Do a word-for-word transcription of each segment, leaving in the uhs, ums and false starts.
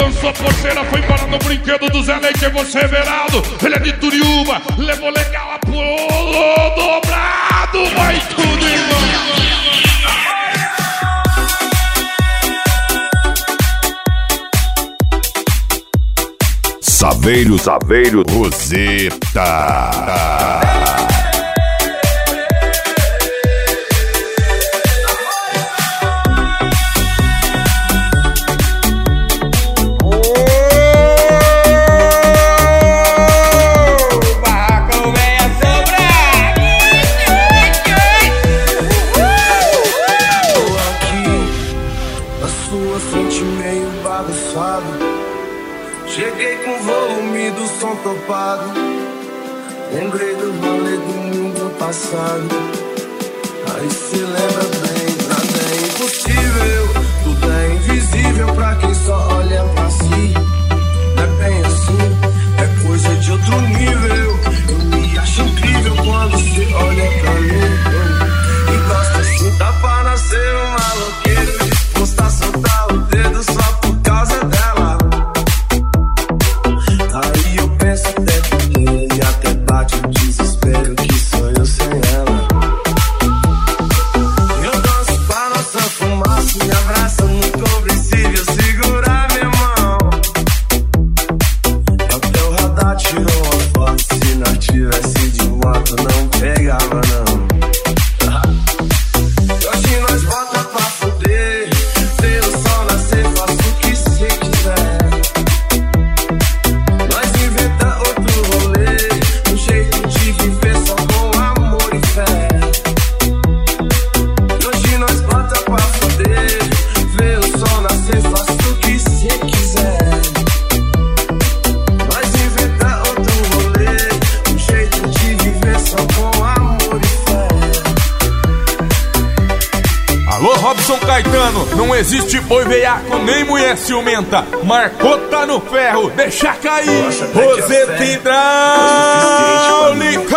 lançou a porteira, foi embora no brinquedo do Zé Leite, você Veraldo. Ele é de Turiúba, levou legal, apurou dobrado, vai tudo, irmão. Saveiro, Saveiro, Roseta. Cheguei com o volume do som topado. Lembrei do rolê do mundo passado. Aí se lembra bem, nada é impossível. Tudo é invisível pra quem só olha pra si. Não é bem assim, é coisa de outro nível. Eu me acho incrível quando você olha pra mim e gosta assim. Dá pra nascer um maloqueiro, disposto a soltar o dedo só por causa dela. Aí eu penso até dormir e até bate o desespero que sou eu sem ela. Eu danço pra nossa fumaça, me abraça no conversível, segurar minha mão. É o teu radar tirou uma foto, se não tivesse de moto não pegava não. Hoje nós bota pra fuder, vê o sol nascer, faço o que cê quiser. Robson Caetano, não existe boi veiaco nem mulher ciumenta. Marcou, tá no ferro, deixa cair. Roseta hidráulica.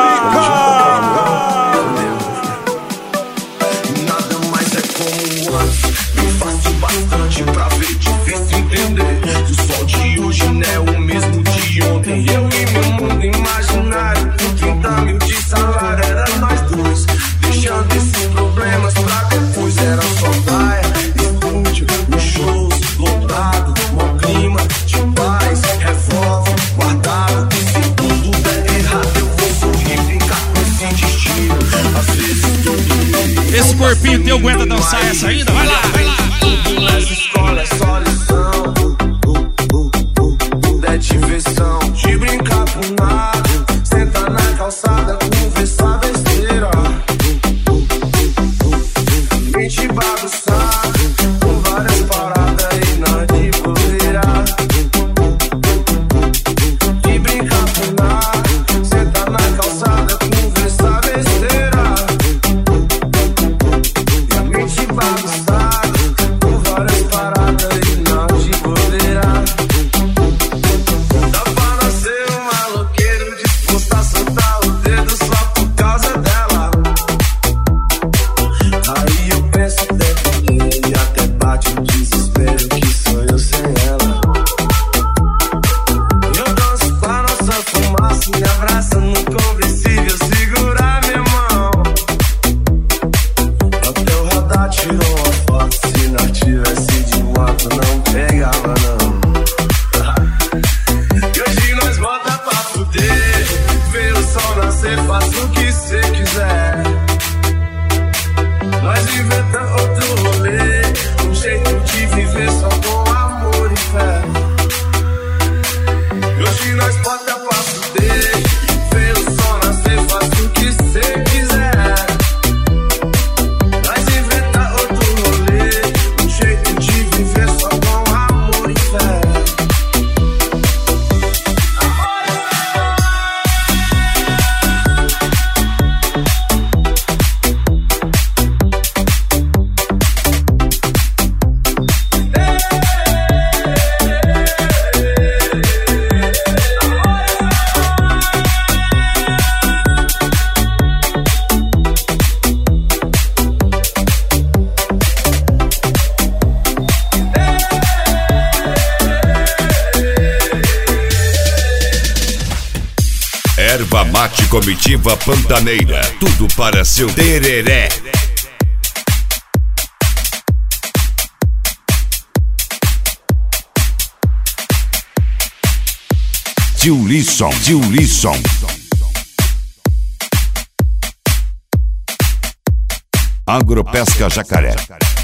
Nada mais é como antes. Me faço bastante pra ver difícil entender. O sol de hoje não é o mesmo de ontem. Eu e meu mundo imaginário, com trinta mil de salário era nós dois. Deixando esses problemas pra depois. Era só praia, estúdio, os shows lotado, mó clima de paz, revólver guardado. Se tudo der errado eu vou sorrir, brincar com esse destino. Às vezes tudo. Esse corpinho teu aguenta dançar essa ainda? Vai lá, vai lá, vai lá. Tudo nessa escola é só lição. Tudo é diversão, de brincar por nada. Sentar na calçada, conversar besteira. Te bagunçar com várias paradas e nós de bobeira. De brincar por nada, sentar na calçada, conversar besteira. E a mente bagunçar com várias paradas e nós de bobeira. Dá pra nascer um maloqueiro disposto a soltar o dedo só por causa dela. Aí eu penso até dormir e até bate o desespero que sou eu sem ela. Eu danço com a nossa fumaça, me abraça no conversível, segurar minha mão. É o teu radar tirou uma foto, se não tivesse de moto não pegava não. E hoje nós bota pra fuder, vê o sol nascer, faça o que cê quiser. Nós inventa outro rolê, um jeito de viver só com amor e fé. E hoje nós bota pra fuder, vê o sol nascer, faz o que cê quiser. Nós inventa outro rolê, um jeito de viver só com amor e Mate Comitiva Pantaneira, tudo para seu tereré. Tio Lisson, Tio Lisson. Agropesca Jacaré.